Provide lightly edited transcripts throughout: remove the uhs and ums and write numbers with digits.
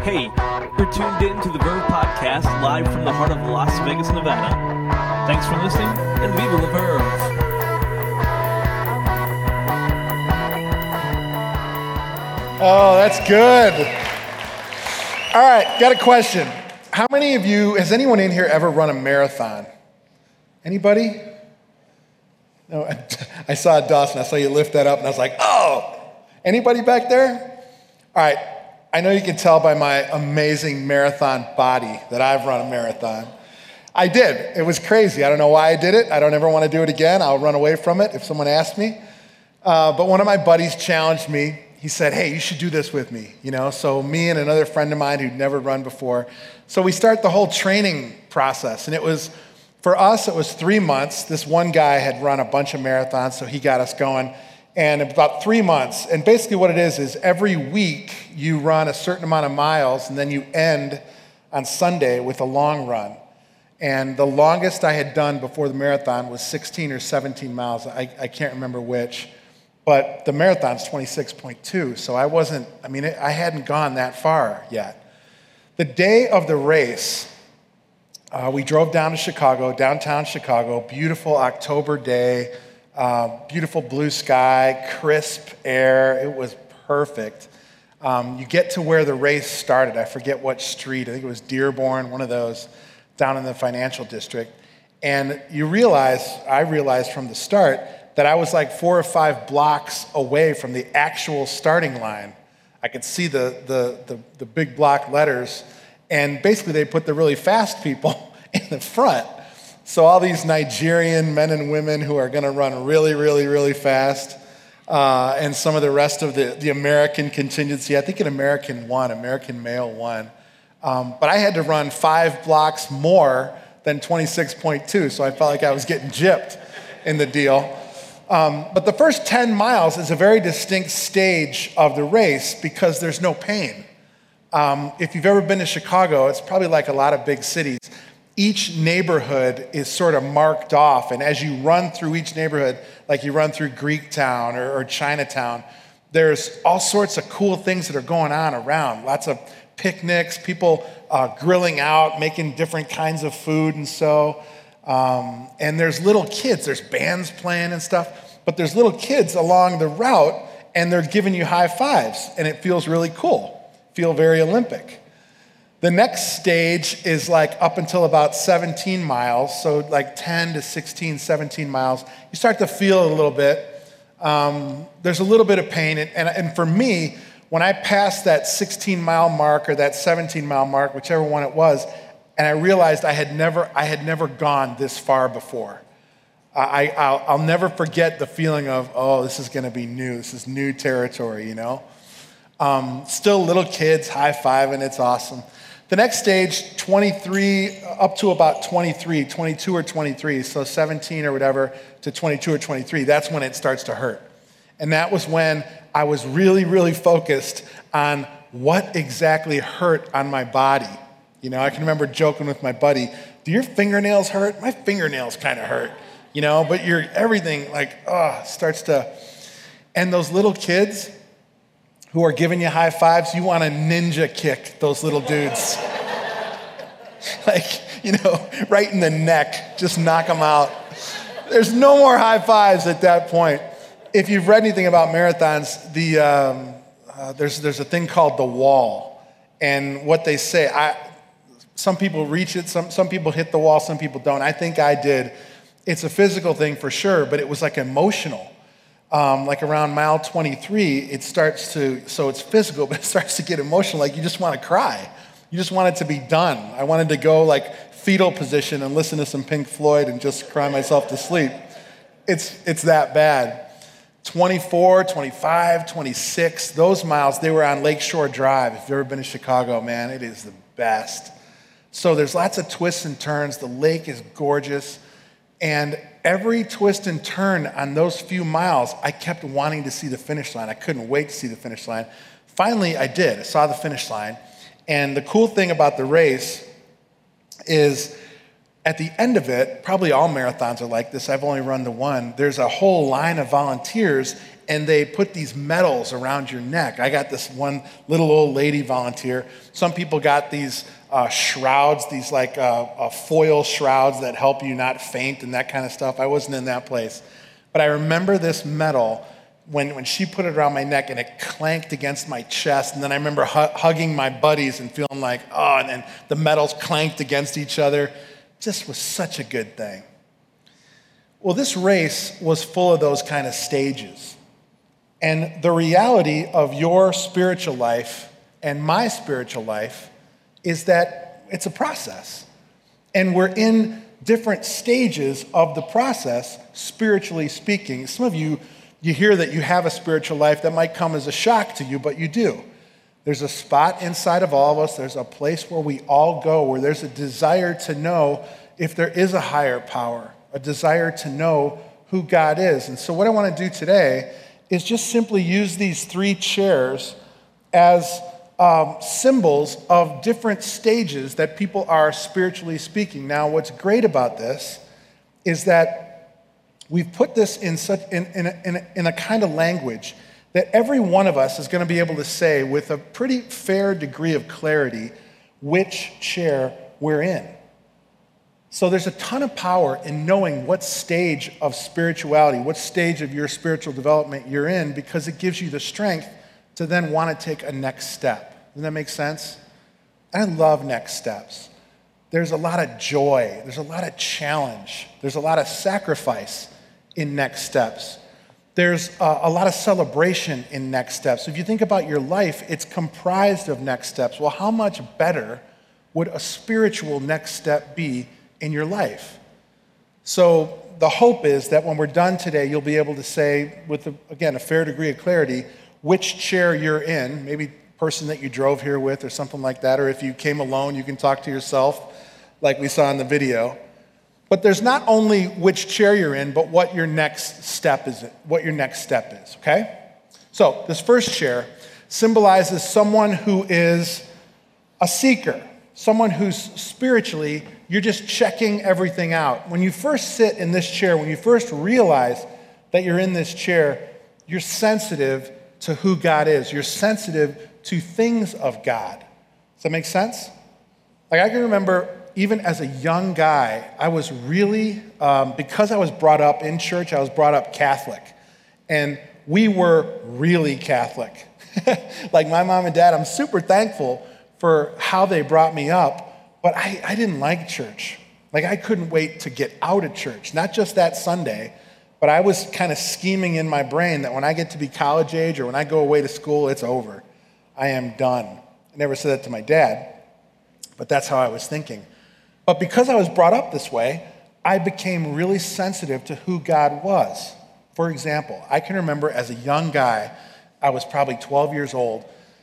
Hey, you're tuned in to the Verve Podcast live from the heart of Las Vegas, Nevada. Thanks for listening, and viva la Verve! Oh, that's good. All right, got a question. How many of you, has anyone in here ever run a marathon? Anybody? No, I saw Dawson, I saw you lift that up, and I was like, oh! Anybody back there? All right, I know you can tell by my amazing marathon body that I've run a marathon. I did. It was crazy. I don't know why I did it. I don't ever want to do it again. I'll run away from it if someone asks me. But one of my buddies challenged me. He said, hey, you should do this with me. So me and another friend of mine who'd never run before. So we start the whole training process. And for us, it was 3 months. This one guy had run a bunch of marathons, so he got us going. And about 3 months, and basically what it is every week you run a certain amount of miles, and then you end on Sunday with a long run. And the longest I had done before the marathon was 16 or 17 miles. I can't remember which. But the marathon's 26.2, so I hadn't gone that far yet. The day of the race, we drove down to Chicago, downtown Chicago, beautiful October day, beautiful blue sky, crisp air. It was perfect. You get to where the race started. I forget what street. I think it was Dearborn, one of those, down in the financial district. And I realized from the start that I was like 4 or 5 blocks away from the actual starting line. I could see the big block letters. And basically they put the really fast people in the front. So all these Nigerian men and women who are going to run really, really, really fast, and some of the rest of the American contingency. I think an American male won. But I had to run 5 blocks more than 26.2, so I felt like I was getting gypped in the deal. But the first 10 miles is a very distinct stage of the race because there's no pain. If you've ever been to Chicago, it's probably like a lot of big cities. Each neighborhood is sort of marked off, and as you run through each neighborhood, like you run through Greektown or Chinatown, there's all sorts of cool things that are going on around. Lots of picnics, people grilling out, making different kinds of food and so. And there's little kids, there's bands playing and stuff, but there's little kids along the route, and they're giving you high fives, and it feels really cool, feel very Olympic. The next stage is like up until about 17 miles, so like 10 to 16, 17 miles. You start to feel it a little bit. There's a little bit of pain, and for me, when I passed that 16-mile mark or that 17-mile mark, whichever one it was, and I realized I had never gone this far before. I'll never forget the feeling of, oh, this is going to be new. This is new territory, Still little kids high-fiving. It's awesome. The next stage, 23, up to about 23, 22 or 23, so 17 or whatever to 22 or 23, that's when it starts to hurt. And that was when I was really, really focused on what exactly hurt on my body. I can remember joking with my buddy, do your fingernails hurt? My fingernails kind of hurt, but everything starts to, and those little kids who are giving you high fives, you want to ninja kick those little dudes. Right in the neck, just knock them out. There's no more high fives at that point. If you've read anything about marathons, there's a thing called the wall. And what they say, some people reach it, some people hit the wall, some people don't. I think I did. It's a physical thing for sure, but it was like emotional. Like around mile 23, so it's physical, but it starts to get emotional. Like you just want to cry. You just want it to be done. I wanted to go like fetal position and listen to some Pink Floyd and just cry myself to sleep. It's that bad. 24, 25, 26, those miles, they were on Lakeshore Drive. If you've ever been to Chicago, man, it is the best. So there's lots of twists and turns. The lake is gorgeous. And every twist and turn on those few miles, I kept wanting to see the finish line. I couldn't wait to see the finish line. Finally, I did. I saw the finish line. And the cool thing about the race is at the end of it, probably all marathons are like this. I've only run the one. There's a whole line of volunteers, and they put these medals around your neck. I got this one little old lady volunteer. Some people got these shrouds, these like foil shrouds that help you not faint and that kind of stuff. I wasn't in that place. But I remember this medal when she put it around my neck and it clanked against my chest. And then I remember hugging my buddies and feeling like, oh, and then the medals clanked against each other. It just was such a good thing. Well, this race was full of those kind of stages. And the reality of your spiritual life and my spiritual life is that it's a process. And we're in different stages of the process, spiritually speaking. Some of you hear that you have a spiritual life that might come as a shock to you, but you do. There's a spot inside of all of us. There's a place where we all go, where there's a desire to know if there is a higher power, a desire to know who God is. And so what I want to do today is just simply use these 3 chairs as symbols of different stages that people are spiritually speaking. Now, what's great about this is that we've put this in a kind of language that every one of us is going to be able to say with a pretty fair degree of clarity which chair we're in. So there's a ton of power in knowing what stage of spirituality, what stage of your spiritual development you're in, because it gives you the strength to then want to take a next step. Doesn't that make sense? I love next steps. There's a lot of joy. There's a lot of challenge. There's a lot of sacrifice in next steps. There's a lot of celebration in next steps. If you think about your life, it's comprised of next steps. Well, how much better would a spiritual next step be in your life? So the hope is that when we're done today, you'll be able to say with, again, a fair degree of clarity, which chair you're in, maybe person that you drove here with or something like that, or if you came alone, you can talk to yourself like we saw in the video. But there's not only which chair you're in, but what your next step is, okay? So this first chair symbolizes someone who is a seeker, someone who's spiritually, you're just checking everything out. When you first sit in this chair, when you first realize that you're in this chair, you're sensitive to who God is. You're sensitive to things of God. Does that make sense? Like I can remember even as a young guy, I was really, because I was brought up in church, I was brought up Catholic. And we were really Catholic. Like my mom and dad, I'm super thankful for how they brought me up, but I didn't like church. Like I couldn't wait to get out of church, not just that Sunday, but I was kind of scheming in my brain that when I get to be college age or when I go away to school, it's over. I am done. I never said that to my dad, but that's how I was thinking. But because I was brought up this way, I became really sensitive to who God was. For example, I can remember as a young guy, I was probably 12 years old,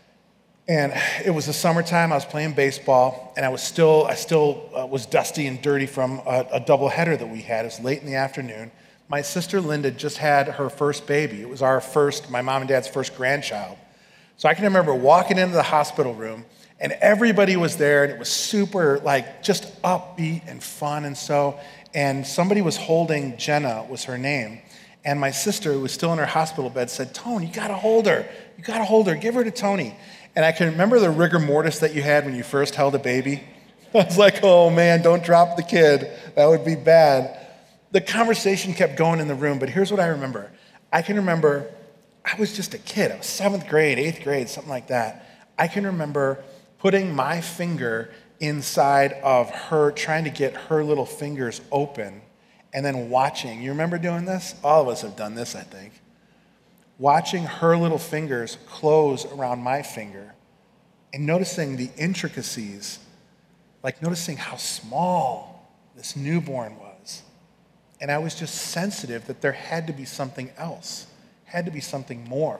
and it was the summertime, I was playing baseball, and I still was dusty and dirty from a doubleheader that we had. It was late in the afternoon. My sister Linda just had her first baby. It was my mom and dad's first grandchild. So I can remember walking into the hospital room, and everybody was there, and it was super, like, just upbeat and fun and somebody was holding Jenna, was her name, and my sister, who was still in her hospital bed, said, "Tony, you gotta hold her. You gotta hold her. Give her to Tony." And I can remember the rigor mortis that you had when you first held a baby. I was like, oh man, don't drop the kid. That would be bad. The conversation kept going in the room, but here's what I remember. I can remember, I was just a kid. I was 7th grade, 8th grade, something like that. I can remember putting my finger inside of her, trying to get her little fingers open, and then watching. You remember doing this? All of us have done this, I think. Watching her little fingers close around my finger and noticing the intricacies, like noticing how small this newborn was. And I was just sensitive that there had to be something else, had to be something more.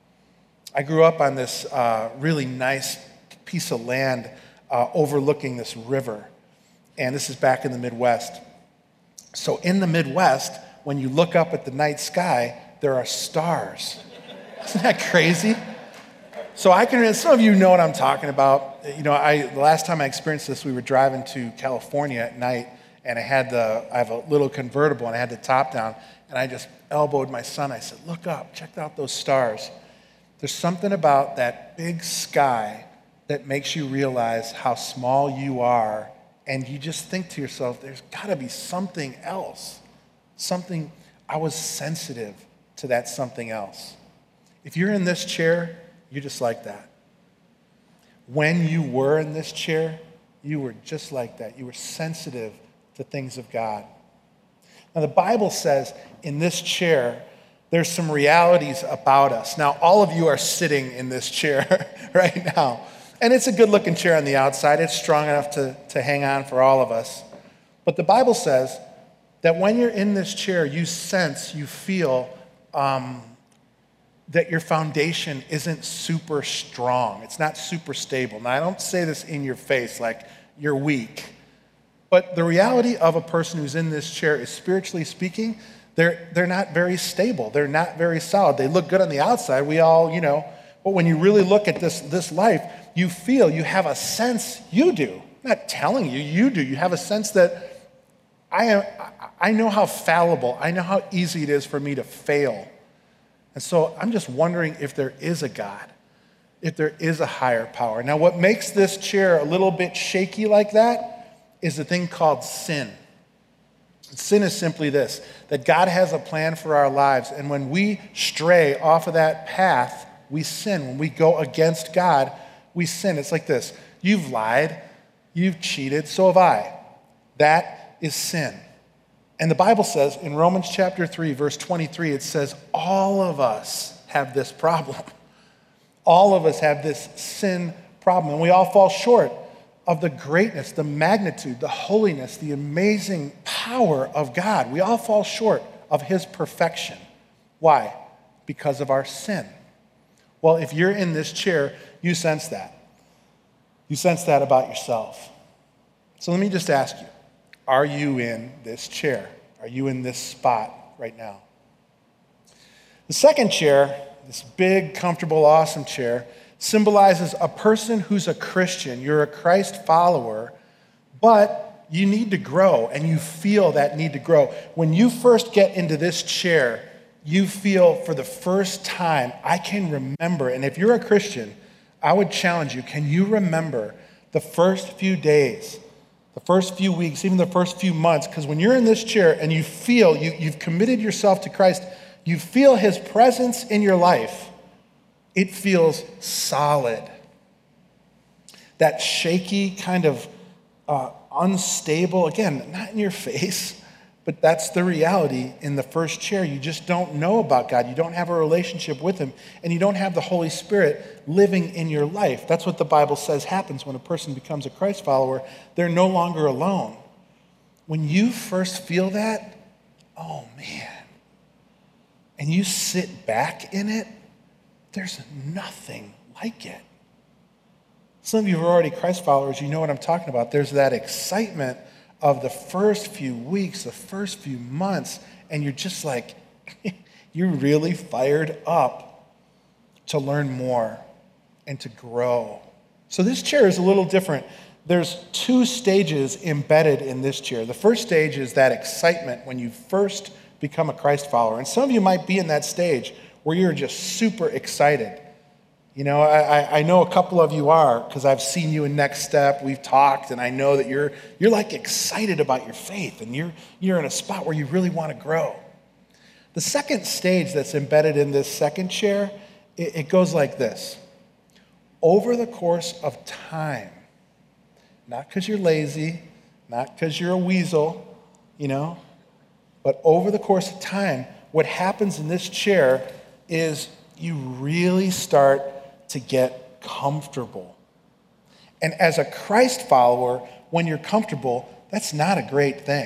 I grew up on this really nice piece of land overlooking this river. And this is back in the Midwest. So in the Midwest, when you look up at the night sky, there are stars. Isn't that crazy? So some of you know what I'm talking about. You know, the last time I experienced this, we were driving to California at night, and I have a little convertible, and I had the top down, and I just elbowed my son. I said, look up, check out those stars. There's something about that big sky that makes you realize how small you are, and you just think to yourself, there's gotta be something else. I was sensitive to that something else. If you're in this chair, you're just like that. When you were in this chair, you were just like that. You were sensitive to things of God. Now, the Bible says in this chair, there's some realities about us. Now, all of you are sitting in this chair right now. And it's a good-looking chair on the outside. It's strong enough to hang on for all of us. But the Bible says that when you're in this chair, you sense, you feel that your foundation isn't super strong. It's not super stable. Now, I don't say this in your face like you're weak. But the reality of a person who's in this chair is, spiritually speaking, they're not very stable. They're not very solid. They look good on the outside. We all, but when you really look at this life, you feel, you have a sense, you do. I'm not telling you, you do. You have a sense that I know how fallible, I know how easy it is for me to fail. And so I'm just wondering if there is a God, if there is a higher power. Now, what makes this chair a little bit shaky like that is a thing called sin. Sin is simply this, that God has a plan for our lives, and when we stray off of that path, we sin. When we go against God, we sin. It's like this. You've lied, you've cheated, so have I. That is sin. And the Bible says in Romans chapter 3, verse 23, it says, all of us have this problem. All of us have this sin problem, and we all fall short of the greatness, the magnitude, the holiness, the amazing power of God. We all fall short of his perfection. Why? Because of our sin. Well, if you're in this chair, you sense that. You sense that about yourself. So let me just ask you, are you in this chair? Are you in this spot right now? The second chair, this big, comfortable, awesome chair, symbolizes a person who's a Christian. You're a Christ follower, but you need to grow, and you feel that need to grow. When you first get into this chair, you feel for the first time, I can remember, and if you're a Christian, I would challenge you, can you remember the first few days, the first few weeks, even the first few months? Because when you're in this chair and you feel you've committed yourself to Christ, you feel his presence in your life, it feels solid. That shaky, kind of unstable, again, not in your face, but that's the reality in the first chair. You just don't know about God. You don't have a relationship with him, and you don't have the Holy Spirit living in your life. That's what the Bible says happens when a person becomes a Christ follower. They're no longer alone. When you first feel that, oh man, and you sit back in it, there's nothing like it. Some of you are already Christ followers, you know what I'm talking about. There's that excitement of the first few weeks, the first few months, and you're just like, you're really fired up to learn more and to grow. So this chair is a little different. There's two stages embedded in this chair. The first stage is that excitement when you first become a Christ follower. And some of you might be in that stage where you're just super excited. I know a couple of you are, because I've seen you in Next Step. We've talked, and I know that you're like excited about your faith, and you're in a spot where you really want to grow. The second stage that's embedded in this second chair, it goes like this. Over the course of time, not because you're lazy, not because you're a weasel, but over the course of time, what happens in this chair is you really start to get comfortable. And as a Christ follower, when you're comfortable, that's not a great thing.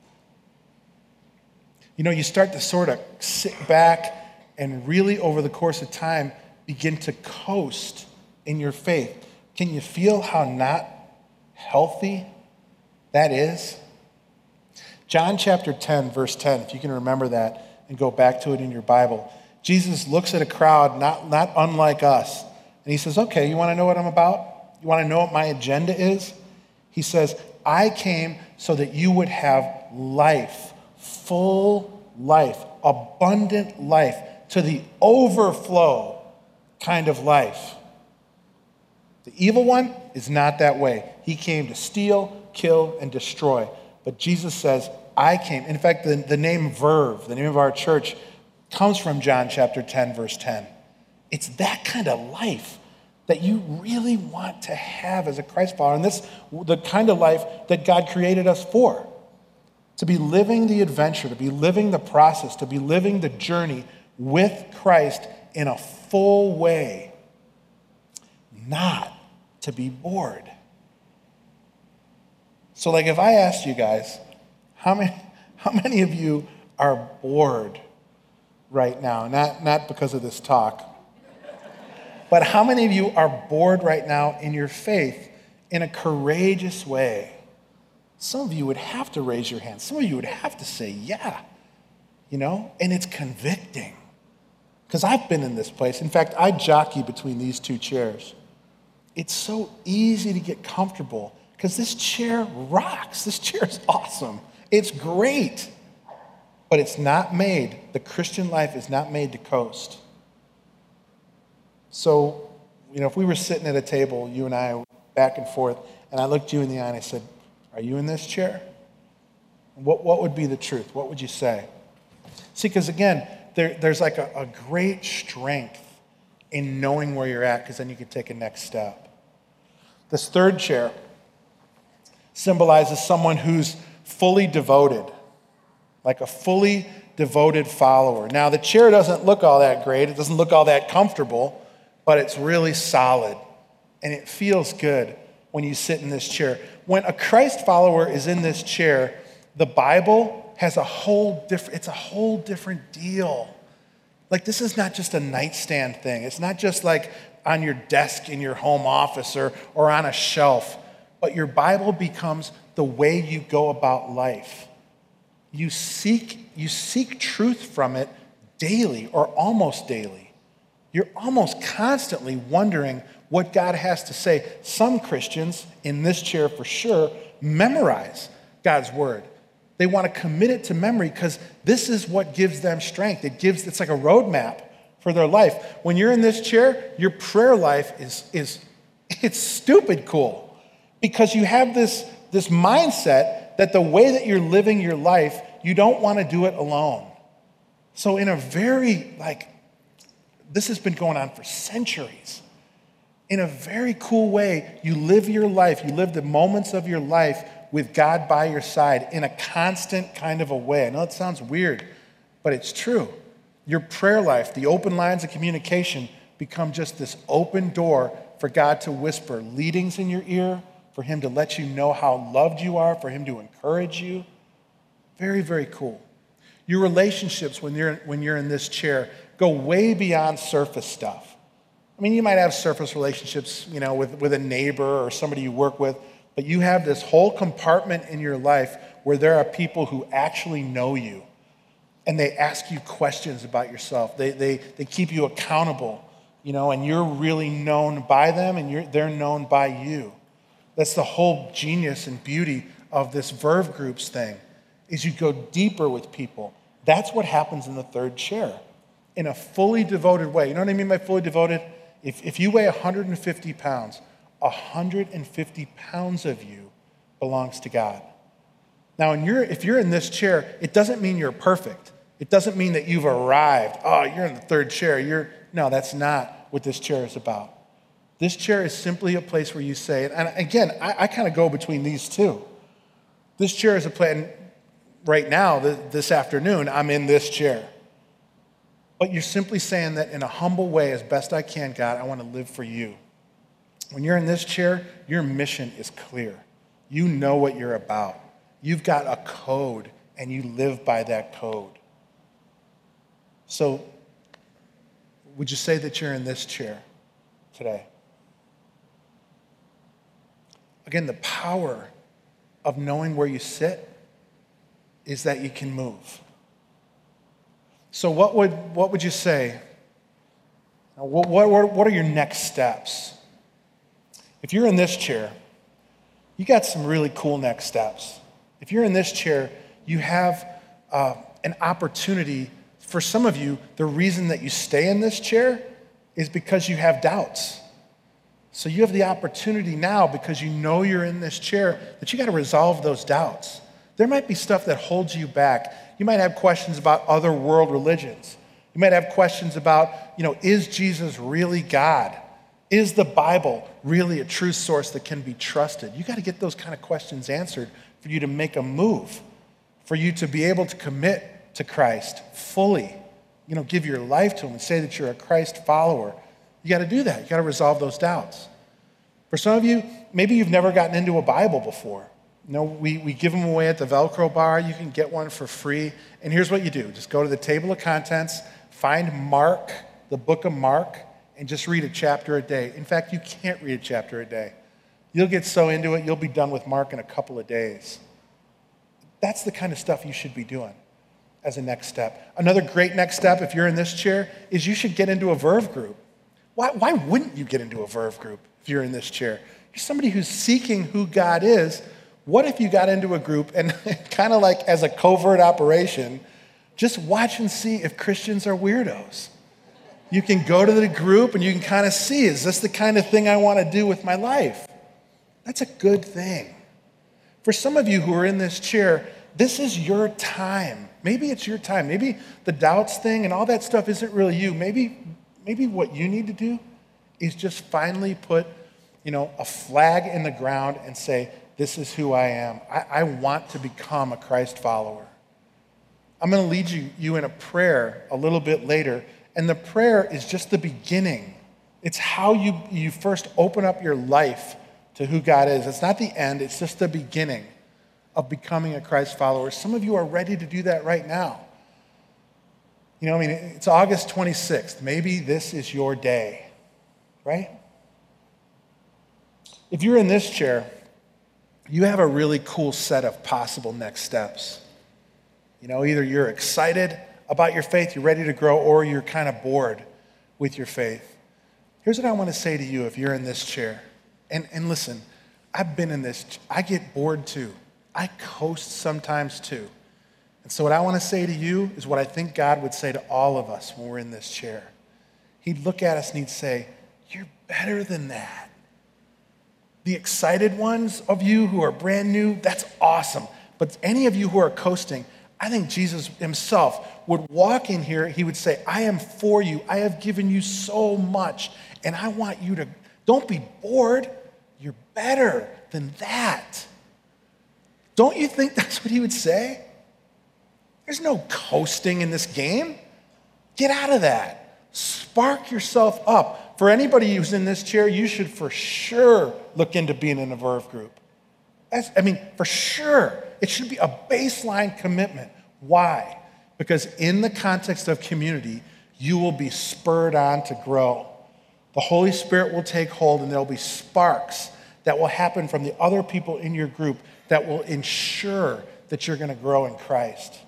You start to sort of sit back and really over the course of time begin to coast in your faith. Can you feel how not healthy that is? John chapter 10, verse 10, if you can remember that and go back to it in your Bible. Jesus looks at a crowd not unlike us, and he says, okay, you want to know what I'm about? You want to know what my agenda is? He says, I came so that you would have life, full life, abundant life, to the overflow kind of life. The evil one is not that way. He came to steal, kill, and destroy. But Jesus says, I came. In fact, the name Verve, the name of our church, comes from John chapter 10, verse 10. It's that kind of life that you really want to have as a Christ follower. And this, the kind of life that God created us for. To be living the adventure, to be living the process, to be living the journey with Christ in a full way. Not to be bored. So like if I asked you guys, how many of you are bored right now? Not because of this talk, but how many of you are bored right now in your faith in a courageous way? Some of you would have to raise your hand. Some of you would have to say, yeah, and it's convicting. Because I've been in this place. In fact, I jockey between these two chairs. It's so easy to get comfortable because this chair rocks. This chair is awesome. It's great. But it's not made, the Christian life is not made to coast. So, if we were sitting at a table, you and I, back and forth, and I looked you in the eye and I said, are you in this chair? What would be the truth? What would you say? See, because again, there's like a great strength in knowing where you're at, because then you can take a next step. This third chair symbolizes someone who's fully devoted, like a fully devoted follower. Now, the chair doesn't look all that great. It doesn't look all that comfortable, but it's really solid, and it feels good when you sit in this chair. When a Christ follower is in this chair, the Bible has a whole different deal. Like, this is not just a nightstand thing. It's not just like on your desk in your home office or on a shelf, but your Bible becomes the way you go about life. You seek truth from it daily or almost daily. You're almost constantly wondering what God has to say. Some Christians, in this chair for sure, memorize God's word. They want to commit it to memory because this is what gives them strength. It's like a roadmap for their life. When you're in this chair, your prayer life it's stupid cool because you have this mindset that the way that you're living your life, you don't want to do it alone. So in a very, this has been going on for centuries. In a very cool way, you live your life, you live the moments of your life with God by your side in a constant kind of a way. I know it sounds weird, but it's true. Your prayer life, the open lines of communication, become just this open door for God to whisper leadings in your ear, for him to let you know how loved you are, for him to encourage you. Very, very cool. Your relationships when you're in this chair go way beyond surface stuff. I mean, you might have surface relationships, with a neighbor or somebody you work with, but you have this whole compartment in your life where there are people who actually know you, and they ask you questions about yourself. They keep you accountable, and you're really known by them, and they're known by you. That's the whole genius and beauty of this Verve Groups thing, is you go deeper with people. That's what happens in the third chair, in a fully devoted way. You know what I mean by fully devoted? If you weigh 150 pounds, 150 pounds of you belongs to God. Now, if you're in this chair, it doesn't mean you're perfect. It doesn't mean that you've arrived. Oh, you're in the third chair. No, that's not what this chair is about. This chair is simply a place where you say, and again, I kind of go between these two. This chair is a place, and right now, this afternoon, I'm in this chair. But you're simply saying that in a humble way, as best I can, God, I want to live for you. When you're in this chair, your mission is clear. You know what you're about. You've got a code, and you live by that code. So, would you say that you're in this chair today? Again, the power of knowing where you sit is that you can move. So what would you say? What are your next steps? If you're in this chair, you got some really cool next steps. If you're in this chair, you have an opportunity for some of you. The reason that you stay in this chair is because you have doubts. So you have the opportunity now, because you know you're in this chair, that you got to resolve those doubts. There might be stuff that holds you back. You might have questions about other world religions. You might have questions about, is Jesus really God? Is the Bible really a true source that can be trusted? You got to get those kind of questions answered for you to make a move, for you to be able to commit to Christ fully, give your life to him and say that you're a Christ follower. You got to do that. You got to resolve those doubts. For some of you, maybe you've never gotten into a Bible before. We give them away at the Velcro bar. You can get one for free. And here's what you do. Just go to the table of contents, find Mark, the book of Mark, and just read a chapter a day. In fact, you can't read a chapter a day. You'll get so into it, you'll be done with Mark in a couple of days. That's the kind of stuff you should be doing as a next step. Another great next step, if you're in this chair, is you should get into a Verve group. Why wouldn't you get into a Verve group if you're in this chair? You're somebody who's seeking who God is. What if you got into a group and kind of like as a covert operation, just watch and see if Christians are weirdos? You can go to the group and you can kind of see, is this the kind of thing I want to do with my life? That's a good thing. For some of you who are in this chair, this is your time. Maybe it's your time. Maybe the doubts thing and all that stuff isn't really you. Maybe what you need to do is just finally put, a flag in the ground and say, this is who I am. I want to become a Christ follower. I'm going to lead you in a prayer a little bit later, and the prayer is just the beginning. It's how you first open up your life to who God is. It's not the end, it's just the beginning of becoming a Christ follower. Some of you are ready to do that right now. It's August 26th. Maybe this is your day, right? If you're in this chair, you have a really cool set of possible next steps. Either you're excited about your faith, you're ready to grow, or you're kind of bored with your faith. Here's what I want to say to you if you're in this chair. And listen, I've been in this. I get bored too. I coast sometimes too. And so what I want to say to you is what I think God would say to all of us when we're in this chair. He'd look at us and he'd say, you're better than that. The excited ones of you who are brand new, that's awesome. But any of you who are coasting, I think Jesus himself would walk in here. He would say, I am for you. I have given you so much. And I want you to, don't be bored. You're better than that. Don't you think that's what he would say? There's no coasting in this game. Get out of that. Spark yourself up. For anybody who's in this chair, you should for sure look into being in a Verve group. For sure. It should be a baseline commitment. Why? Because in the context of community, you will be spurred on to grow. The Holy Spirit will take hold, and there'll be sparks that will happen from the other people in your group that will ensure that you're going to grow in Christ.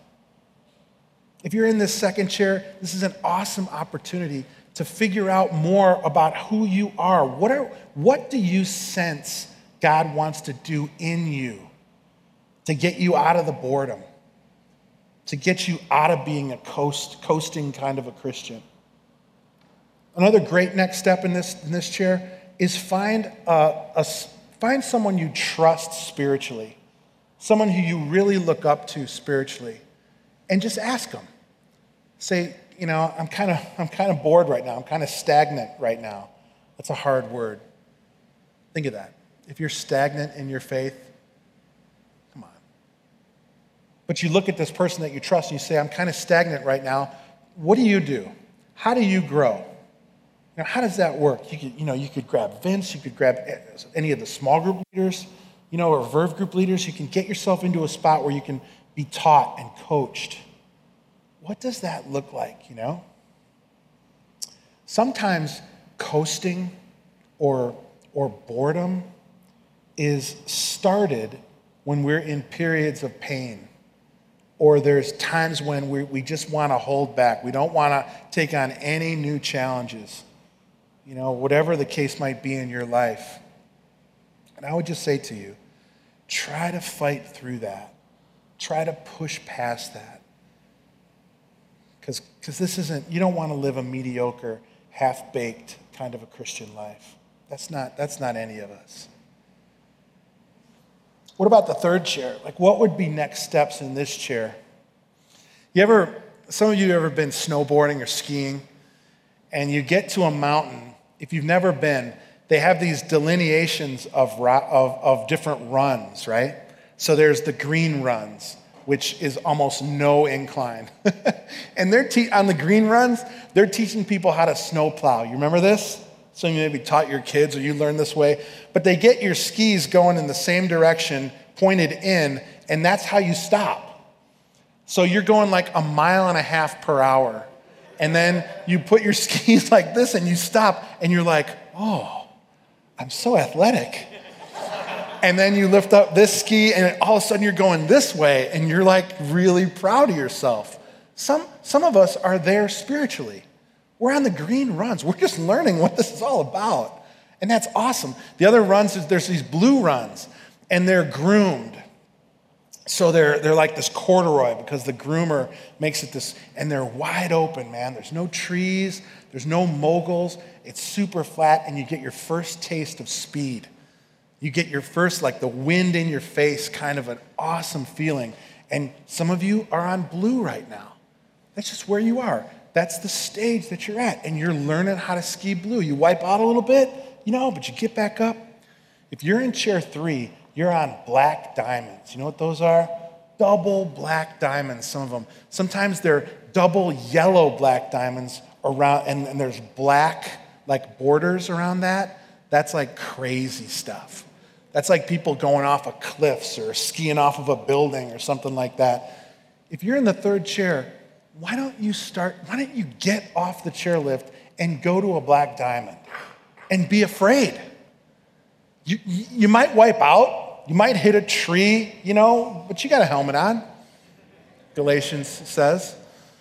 If you're in this second chair, this is an awesome opportunity to figure out more about who you are. What do you sense God wants to do in you to get you out of the boredom, to get you out of being a coasting kind of a Christian? Another great next step in this chair is find someone you trust spiritually, someone who you really look up to spiritually, and just ask them. Say, I'm kind of bored right now. I'm kind of stagnant right now. That's a hard word. Think of that. If you're stagnant in your faith, come on. But you look at this person that you trust and you say, I'm kind of stagnant right now. What do you do? How do you grow? How does that work? You could grab Vince, you could grab any of the small group leaders, or Verve group leaders. You can get yourself into a spot where you can be taught and coached. What does that look like, Sometimes coasting or boredom is started when we're in periods of pain, or there's times when we just want to hold back. We don't want to take on any new challenges, whatever the case might be in your life. And I would just say to you, try to fight through that. Try to push past that. Because this isn't, you don't want to live a mediocre, half-baked kind of a Christian life. That's not any of us. What about the third chair? Like, what would be next steps in this chair? Some of you ever been snowboarding or skiing, and you get to a mountain, if you've never been, they have these delineations of different runs, right? So there's the green runs, which is almost no incline. And on the green runs, they're teaching people how to snowplow. You remember this? Some of you maybe taught your kids or you learned this way. But they get your skis going in the same direction, pointed in, and that's how you stop. So you're going like 1.5 miles per hour. And then you put your skis like this and you stop and you're like, oh, I'm so athletic. And then you lift up this ski and all of a sudden you're going this way and you're like really proud of yourself. Some of us are there spiritually. We're on the green runs. We're just learning what this is all about. And that's awesome. The other runs, there's these blue runs and they're groomed. So they're like this corduroy because the groomer makes it this, and they're wide open, man. There's no trees, there's no moguls. It's super flat and you get your first taste of speed. You get your first, like the wind in your face, kind of an awesome feeling. And some of you are on blue right now. That's just where you are. That's the stage that you're at. And you're learning how to ski blue. You wipe out a little bit, but you get back up. If you're in chair 3, you're on black diamonds. You know what those are? Double black diamonds, some of them. Sometimes they're double yellow black diamonds around, and there's black, like borders around that. That's like crazy stuff. That's like people going off of cliffs or skiing off of a building or something like that. If you're in the third chair, why don't you get off the chairlift and go to a black diamond and be afraid? You might wipe out, you might hit a tree, but you got a helmet on, Galatians says.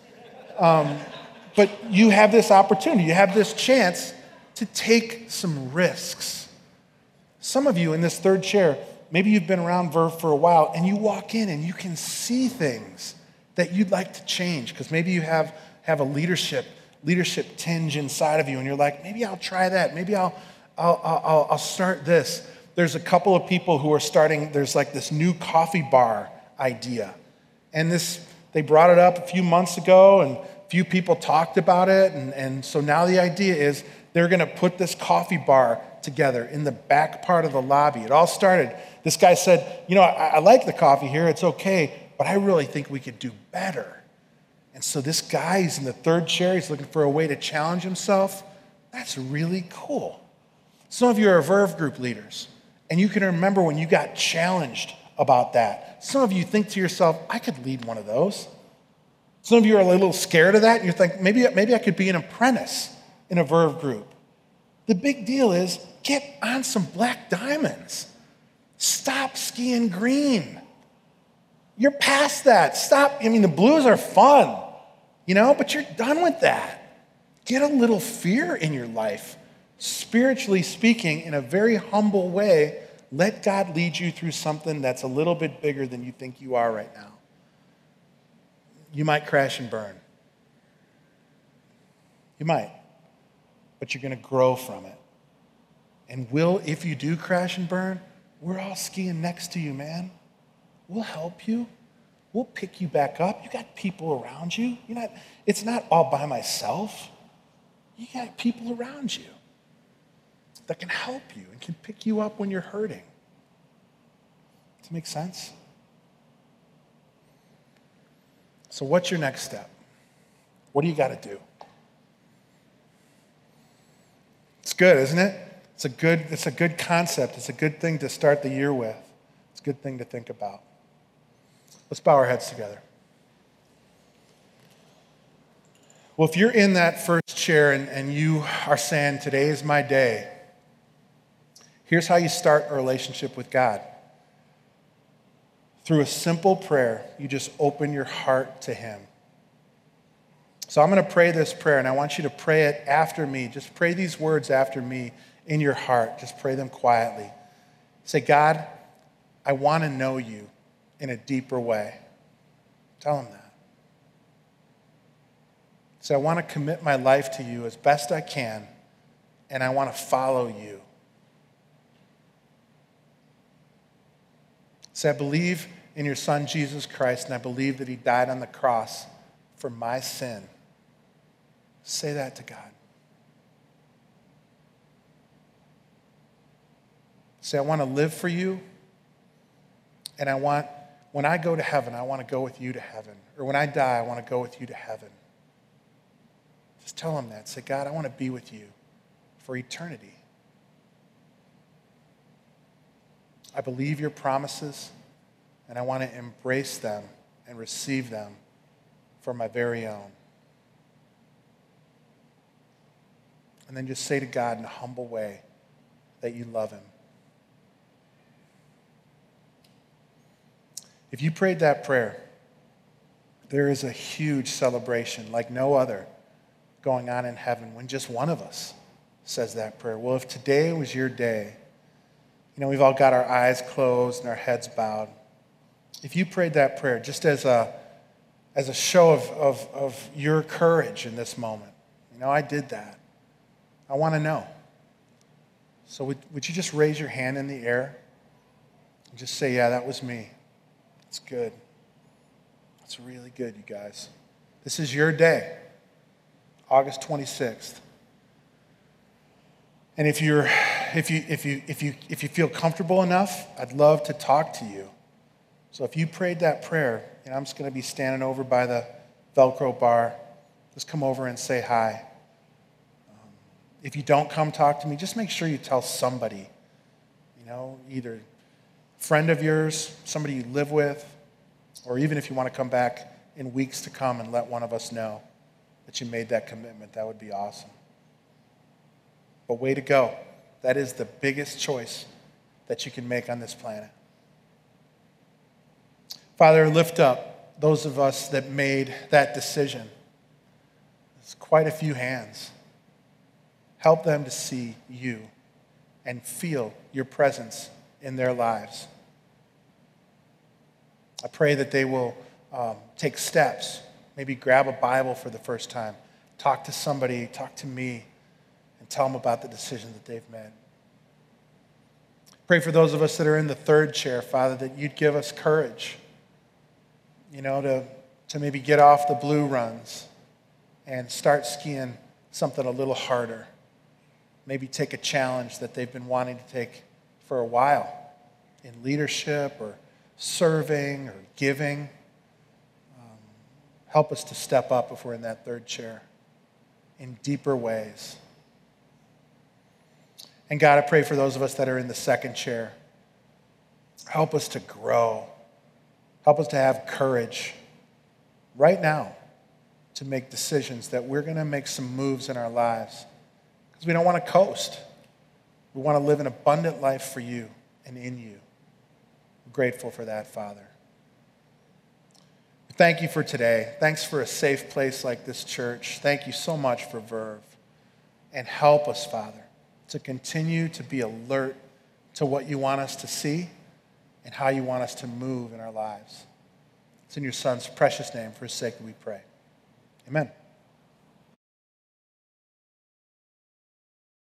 But you have this opportunity, you have this chance to take some risks. Some of you in this third chair, maybe you've been around Verve for a while and you walk in and you can see things that you'd like to change because maybe you have a leadership tinge inside of you and you're like, maybe I'll try that. Maybe I'll start this. There's a couple of people who are starting, there's like this new coffee bar idea. And they brought it up a few months ago and a few people talked about it. And so now the idea is they're going to put this coffee bar together in the back part of the lobby. It all started, this guy said, I like the coffee here, it's okay, but I really think we could do better. And so this guy, he's in the third chair, he's looking for a way to challenge himself. That's really cool. Some of you are Verve group leaders, and you can remember when you got challenged about that. Some of you think to yourself, I could lead one of those. Some of you are a little scared of that, and you think, maybe I could be an apprentice in a Verve group. The big deal is get on some black diamonds. Stop skiing green. You're past that. Stop. The blues are fun, but you're done with that. Get a little fear in your life. Spiritually speaking, in a very humble way, let God lead you through something that's a little bit bigger than you think you are right now. You might crash and burn. You might. But you're going to grow from it. And if you do crash and burn, we're all skiing next to you, man. We'll help you. We'll pick you back up. You got people around you. It's not all by myself. You got people around you that can help you and can pick you up when you're hurting. Does it make sense? So what's your next step? What do you got to do? It's good, isn't it? It's a good concept. It's a good thing to start the year with. It's a good thing to think about. Let's bow our heads together. Well, if you're in that first chair and you are saying, today is my day, here's how you start a relationship with God. Through a simple prayer, you just open your heart to Him. So I'm going to pray this prayer, and I want you to pray it after me. Just pray these words after me in your heart. Just pray them quietly. Say, God, I want to know you in a deeper way. Tell Him that. Say, I want to commit my life to you as best I can, and I want to follow you. Say, I believe in your Son, Jesus Christ, and I believe that he died on the cross for my sin. Say that to God. Say, I want to live for you, and when I go to heaven, I want to go with you to heaven. Or when I die, I want to go with you to heaven. Just tell him that. Say, God, I want to be with you for eternity. I believe your promises, and I want to embrace them and receive them for my very own. And then just say to God in a humble way that you love him. If you prayed that prayer, there is a huge celebration like no other going on in heaven when just one of us says that prayer. Well, if today was your day, we've all got our eyes closed and our heads bowed. If you prayed that prayer just as a show of your courage in this moment, I did that. I want to know. So would you just raise your hand in the air and just say, yeah, that was me. It's good. It's really good, you guys. This is your day, August 26th. And if you feel comfortable enough, I'd love to talk to you. So if you prayed that prayer, I'm just going to be standing over by the Velcro bar. Just come over and say hi. If you don't come talk to me, just make sure you tell somebody, either a friend of yours, somebody you live with, or even if you want to come back in weeks to come and let one of us know that you made that commitment, that would be awesome. But way to go. That is the biggest choice that you can make on this planet. Father, lift up those of us that made that decision. It's quite a few hands. Help them to see you and feel your presence in their lives. I pray that they will take steps, maybe grab a Bible for the first time, talk to somebody, talk to me, and tell them about the decision that they've made. Pray for those of us that are in the third chair, Father, that you'd give us courage, to maybe get off the blue runs and start skiing something a little harder. Maybe take a challenge that they've been wanting to take for a while in leadership or serving or giving. Help us to step up if we're in that third chair in deeper ways. And God, I pray for those of us that are in the second chair. Help us to grow. Help us to have courage right now to make decisions that we're going to make some moves in our lives. Because we don't want to coast. We want to live an abundant life for you and in you. I'm grateful for that, Father. Thank you for today. Thanks for a safe place like this church. Thank you so much for Verve. And help us, Father, to continue to be alert to what you want us to see and how you want us to move in our lives. It's in your Son's precious name, for his sake that we pray. Amen.